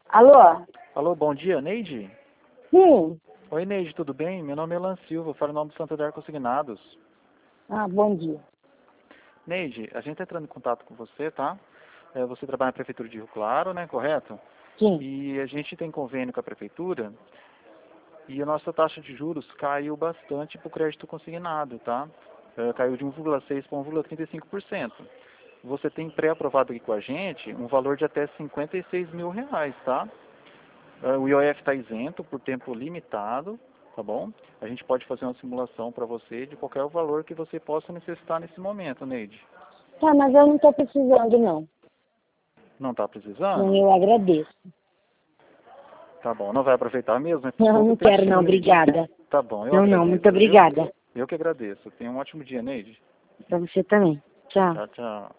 Alô? Alô, bom dia, Neide? Sim. Oi, Neide, tudo bem? Meu nome é Elan Silva, eu falo em nome do Santander Consignados. Bom dia. Neide, a gente está entrando em contato com você, tá? Você trabalha na Prefeitura de Rio Claro, né, correto? Sim. E a gente tem convênio com a Prefeitura e a nossa taxa de juros caiu bastante para o crédito consignado, tá? Caiu de 1,6% para 1,35%. Você tem pré-aprovado aqui com a gente um valor de até R$ 56.000, tá? O IOF está isento por tempo limitado, tá bom? A gente pode fazer uma simulação para você de qualquer valor que você possa necessitar nesse momento, Neide. Tá, mas eu não estou precisando, não. Não está Não, precisando? eu agradeço. Tá bom, não vai aproveitar mesmo? É Não, pouco não quero, tempinho, não. Neide. Obrigada. Tá bom, eu Não, agradeço, muito viu? obrigada. Eu que agradeço. Tenha um ótimo dia, Neide. Para você também. Tchau. Tchau, tchau.